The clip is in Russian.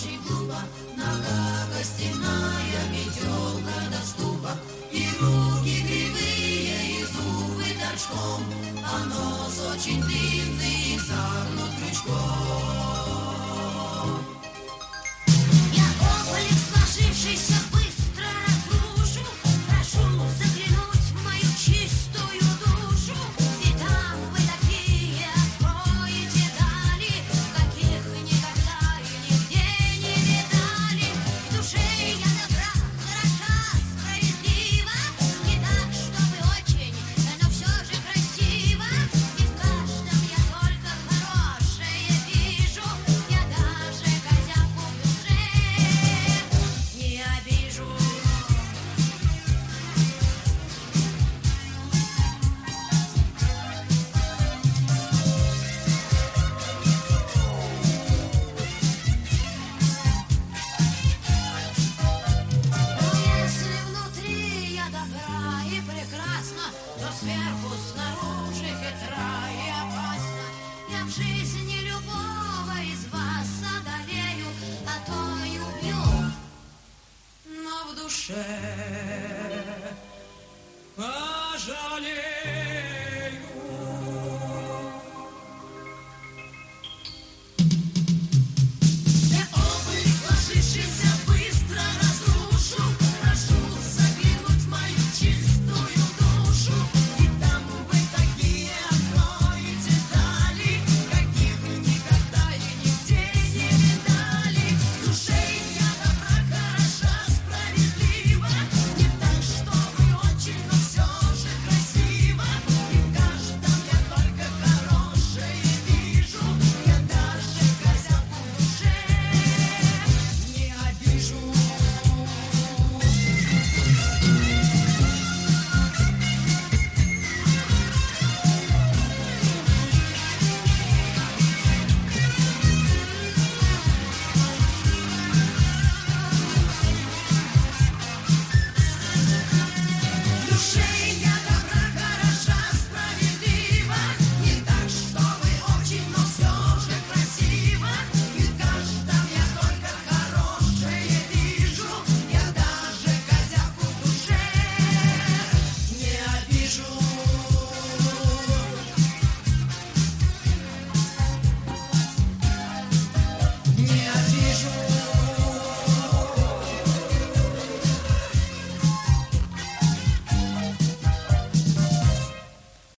очень глупо, нога костяная, метелка до ступа, и руки кривые, и зубы торчком, а нос очень длинный, и загнут крючком. Я комплекс сложившийся быстро разрушу, прошу заглянуть в мою чистую душу, и там вы такие откроете дали, каких никогда и нигде не видали. В душе я добра, хороша, справедлива, не так, чтобы очень, но все же красиво, и в каждом я только хорошее вижу, я даже козявку в душе не обижу. Но если внутри я добра и прекрасна, то сверху, снаружи хитра и опасна. Я в жизни любого из вас одолею, а то и убью, но в душе